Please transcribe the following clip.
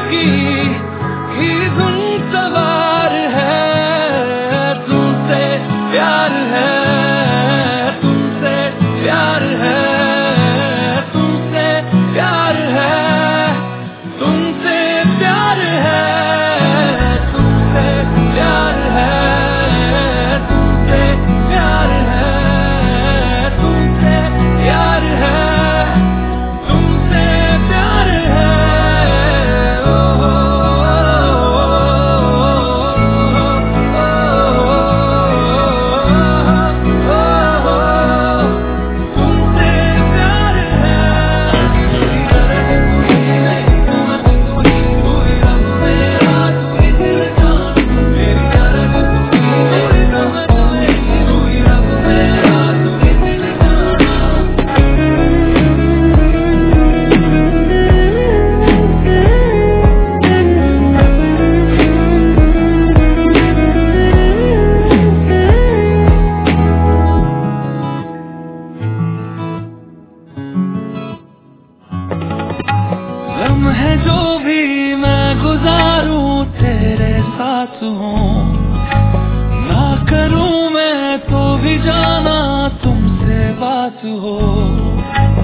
की ही धुन सवार है। तुमसे प्यार है, तुमसे प्यार है, तुमसे प्यार है, तुमसे प्यार है, तुमसे प्यार है, तुमसे प्यार है, तुमसे प्यार है, तुमसे प्यार है। ओ तुमसे प्यार है। लम्हे जो भी मैं गुजारूं तेरे साथ हूँ, ना करूं मैं तो भी जाना तुमसे बात हो।